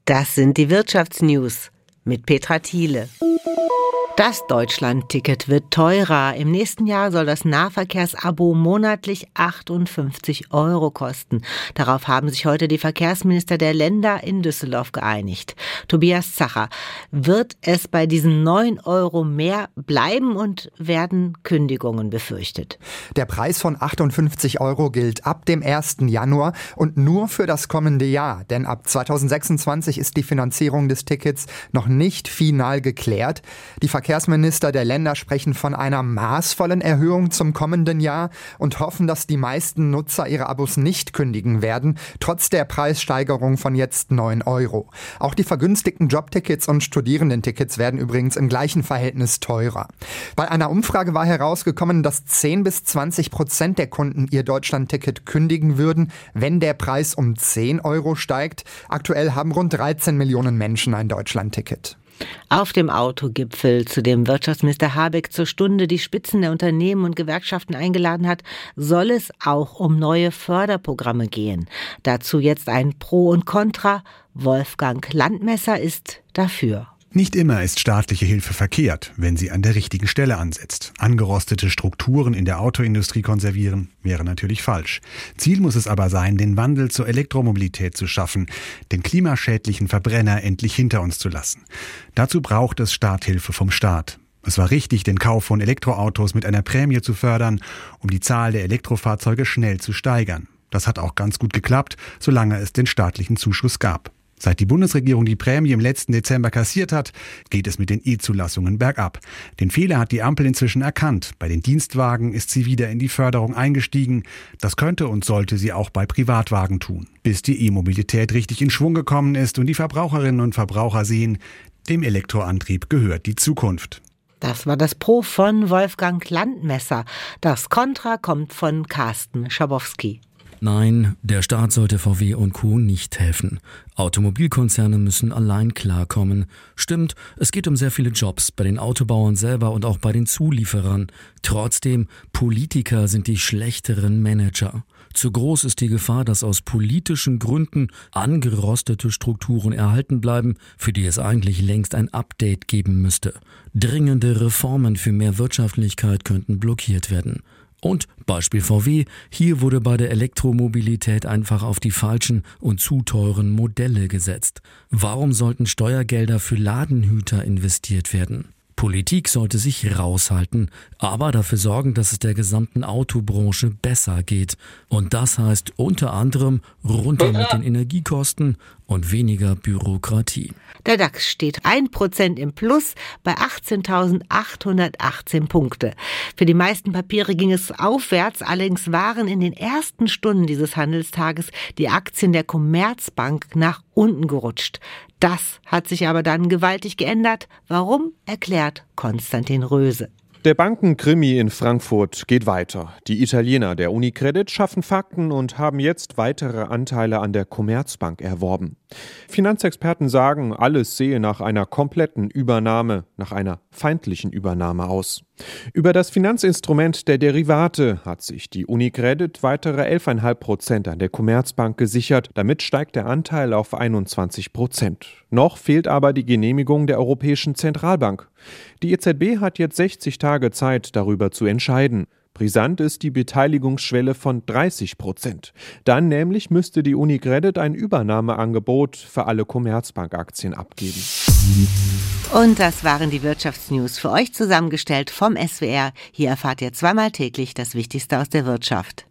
Das sind die Wirtschaftsnews mit Petra Thiele. Das Deutschland-Ticket wird teurer. Im nächsten Jahr soll das Nahverkehrsabo monatlich 58 € kosten. Darauf haben sich heute die Verkehrsminister der Länder in Düsseldorf geeinigt. Tobias Zacher, wird es bei diesen 9 € mehr bleiben und werden Kündigungen befürchtet? Der Preis von 58 € gilt ab dem 1. Januar und nur für das kommende Jahr. Denn ab 2026 ist die Finanzierung des Tickets noch nicht final geklärt. Die Verkehrsminister der Länder sprechen von einer maßvollen Erhöhung zum kommenden Jahr und hoffen, dass die meisten Nutzer ihre Abos nicht kündigen werden, trotz der Preissteigerung von jetzt 9 €. Auch die vergünstigten Jobtickets und Studierendentickets werden übrigens im gleichen Verhältnis teurer. Bei einer Umfrage war herausgekommen, dass 10-20% der Kunden ihr Deutschlandticket kündigen würden, wenn der Preis um 10 € steigt. Aktuell haben rund 13 Millionen Menschen ein Deutschlandticket. Auf dem Autogipfel, zu dem Wirtschaftsminister Habeck zur Stunde die Spitzen der Unternehmen und Gewerkschaften eingeladen hat, soll es auch um neue Förderprogramme gehen. Dazu jetzt ein Pro und Contra. Wolfgang Landmesser ist dafür. Nicht immer ist staatliche Hilfe verkehrt, wenn sie an der richtigen Stelle ansetzt. Angerostete Strukturen in der Autoindustrie konservieren wäre natürlich falsch. Ziel muss es aber sein, den Wandel zur Elektromobilität zu schaffen, den klimaschädlichen Verbrenner endlich hinter uns zu lassen. Dazu braucht es Starthilfe vom Staat. Es war richtig, den Kauf von Elektroautos mit einer Prämie zu fördern, um die Zahl der Elektrofahrzeuge schnell zu steigern. Das hat auch ganz gut geklappt, solange es den staatlichen Zuschuss gab. Seit die Bundesregierung die Prämie im letzten Dezember kassiert hat, geht es mit den E-Zulassungen bergab. Den Fehler hat die Ampel inzwischen erkannt. Bei den Dienstwagen ist sie wieder in die Förderung eingestiegen. Das könnte und sollte sie auch bei Privatwagen tun. Bis die E-Mobilität richtig in Schwung gekommen ist und die Verbraucherinnen und Verbraucher sehen, dem Elektroantrieb gehört die Zukunft. Das war das Pro von Wolfgang Landmesser. Das Contra kommt von Carsten Schabowski. Nein, der Staat sollte VW und Co. nicht helfen. Automobilkonzerne müssen allein klarkommen. Stimmt, es geht um sehr viele Jobs bei den Autobauern selber und auch bei den Zulieferern. Trotzdem, Politiker sind die schlechteren Manager. Zu groß ist die Gefahr, dass aus politischen Gründen angerostete Strukturen erhalten bleiben, für die es eigentlich längst ein Update geben müsste. Dringende Reformen für mehr Wirtschaftlichkeit könnten blockiert werden. Und Beispiel VW, hier wurde bei der Elektromobilität einfach auf die falschen und zu teuren Modelle gesetzt. Warum sollten Steuergelder für Ladenhüter investiert werden? Politik sollte sich raushalten, aber dafür sorgen, dass es der gesamten Autobranche besser geht. Und das heißt unter anderem runter mit den Energiekosten und weniger Bürokratie. Der DAX steht 1% im Plus bei 18.818 Punkte. Für die meisten Papiere ging es aufwärts, allerdings waren in den ersten Stunden dieses Handelstages die Aktien der Commerzbank nach unten gerutscht. Das hat sich aber dann gewaltig geändert. Warum, erklärt Konstantin Röse. Der Bankenkrimi in Frankfurt geht weiter. Die Italiener der UniCredit schaffen Fakten und haben jetzt weitere Anteile an der Commerzbank erworben. Finanzexperten sagen, alles sehe nach einer kompletten Übernahme, nach einer feindlichen Übernahme aus. Über das Finanzinstrument der Derivate hat sich die UniCredit weitere 11,5% an der Commerzbank gesichert. Damit steigt der Anteil auf 21%. Noch fehlt aber die Genehmigung der Europäischen Zentralbank. Die EZB hat jetzt 60 Tage Zeit, darüber zu entscheiden. Brisant ist die Beteiligungsschwelle von 30%. Dann nämlich müsste die UniCredit ein Übernahmeangebot für alle Commerzbank-Aktien abgeben. Und das waren die Wirtschaftsnews für euch zusammengestellt vom SWR. Hier erfahrt ihr zweimal täglich das Wichtigste aus der Wirtschaft.